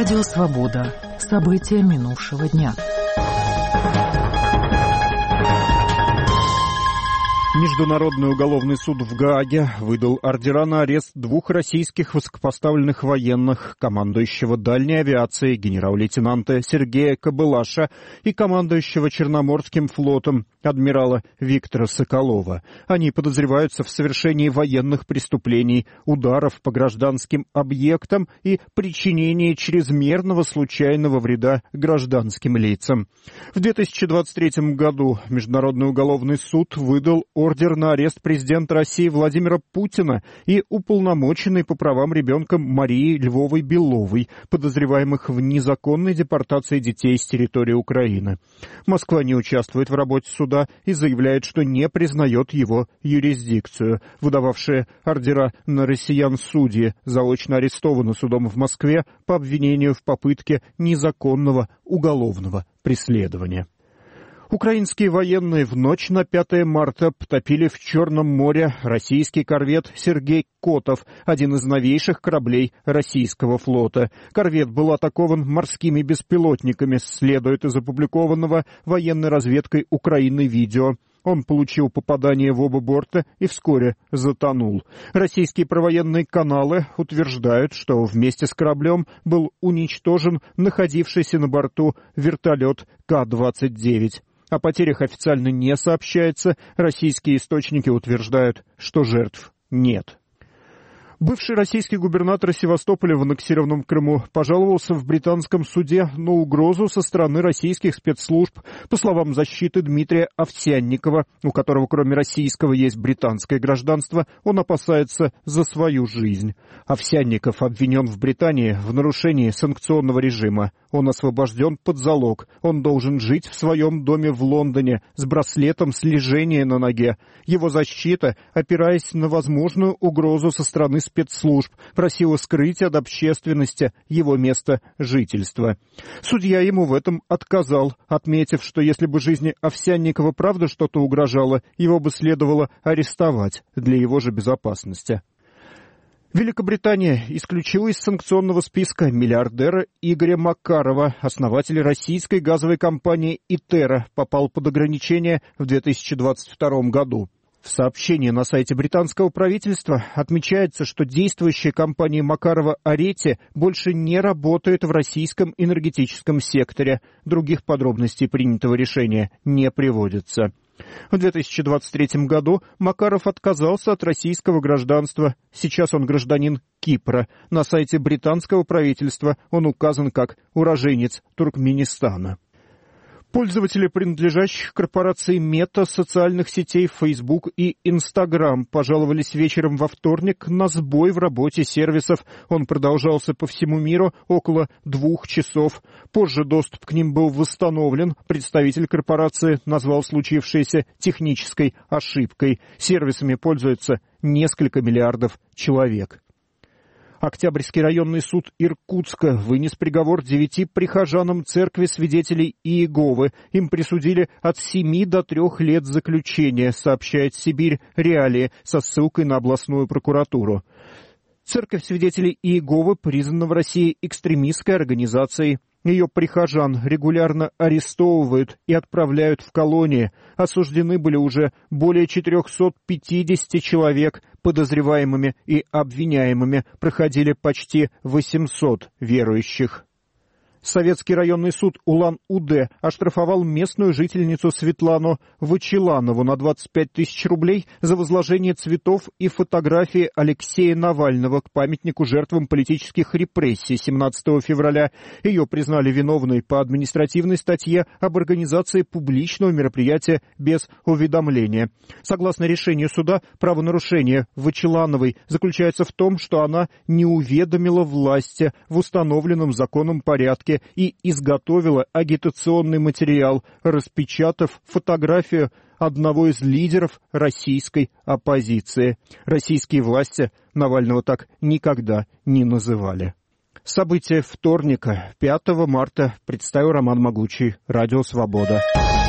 Радио «Свобода». События минувшего дня. Международный уголовный суд в Гааге выдал ордера на арест двух российских высокопоставленных военных, командующего дальней авиацией генерал-лейтенанта Сергея Кобылаша и командующего Черноморским флотом адмирала Виктора Соколова. Они подозреваются в совершении военных преступлений, ударов по гражданским объектам и причинении чрезмерного случайного вреда гражданским лицам. В 2023 году Международный уголовный суд выдал ордер на арест президента России Владимира Путина и уполномоченной по правам ребенка Марии Львовой-Беловой, подозреваемых в незаконной депортации детей с территории Украины. Москва не участвует в работе суда и заявляет, что не признает его юрисдикцию. Выдававшие ордера на россиян судьи заочно арестованы судом в Москве по обвинению в попытке незаконного уголовного преследования. Украинские военные в ночь на 5 марта потопили в Черном море российский корвет «Сергей Котов», один из новейших кораблей российского флота. Корвет был атакован морскими беспилотниками, следует из опубликованного военной разведкой Украины видео. Он получил попадание в оба борта и вскоре затонул. Российские провоенные каналы утверждают, что вместе с кораблем был уничтожен находившийся на борту вертолет К-29. О потерях официально не сообщается. Российские источники утверждают, что жертв нет. Бывший российский губернатор Севастополя в аннексированном Крыму пожаловался в британском суде на угрозу со стороны российских спецслужб. По словам защиты Дмитрия Овсянникова, у которого кроме российского есть британское гражданство, он опасается за свою жизнь. Овсянников обвинен в Британии в нарушении санкционного режима. Он освобожден под залог. Он должен жить в своем доме в Лондоне с браслетом слежения на ноге. Его защита, опираясь на возможную угрозу со стороны спецслужб, просила скрыть от общественности его место жительства. Судья ему в этом отказал, отметив, что если бы жизни Овсянникова правда что-то угрожало, его бы следовало арестовать для его же безопасности. Великобритания исключила из санкционного списка миллиардера Игоря Макарова. Основатель российской газовой компании «Итера» попал под ограничение в 2022 году. В сообщении на сайте британского правительства отмечается, что действующая компания Макарова «Арети» больше не работает в российском энергетическом секторе. Других подробностей принятого решения не приводится. В 2023 году Макаров отказался от российского гражданства. Сейчас он гражданин Кипра. На сайте британского правительства он указан как уроженец Туркменистана. Пользователи принадлежащих корпорации Мета социальных сетей Facebook и Instagram пожаловались вечером во вторник на сбой в работе сервисов. Он продолжался по всему миру около 2 часов. Позже доступ к ним был восстановлен. Представитель корпорации назвал случившееся технической ошибкой. Сервисами пользуются несколько миллиардов человек. Октябрьский районный суд Иркутска вынес приговор 9 прихожанам церкви свидетелей Иеговы. Им присудили от 7 до 3 лет заключения, сообщает Сибирь Реалии со ссылкой на областную прокуратуру. Церковь свидетелей Иеговы признана в России экстремистской организацией. Ее прихожан регулярно арестовывают и отправляют в колонии. Осуждены были уже более 450 человек. Подозреваемыми и обвиняемыми проходили почти 800 верующих. Советский районный суд Улан-Удэ оштрафовал местную жительницу Светлану Вачиланову на 25 тысяч рублей за возложение цветов и фотографии Алексея Навального к памятнику жертвам политических репрессий 17 февраля. Ее признали виновной по административной статье об организации публичного мероприятия без уведомления. Согласно решению суда, правонарушение Вачилановой заключается в том, что она не уведомила власти в установленном законом порядке и изготовила агитационный материал, распечатав фотографию одного из лидеров российской оппозиции. Российские власти Навального так никогда не называли. События вторника, 5 марта, представил Роман Могучий, Радио «Свобода».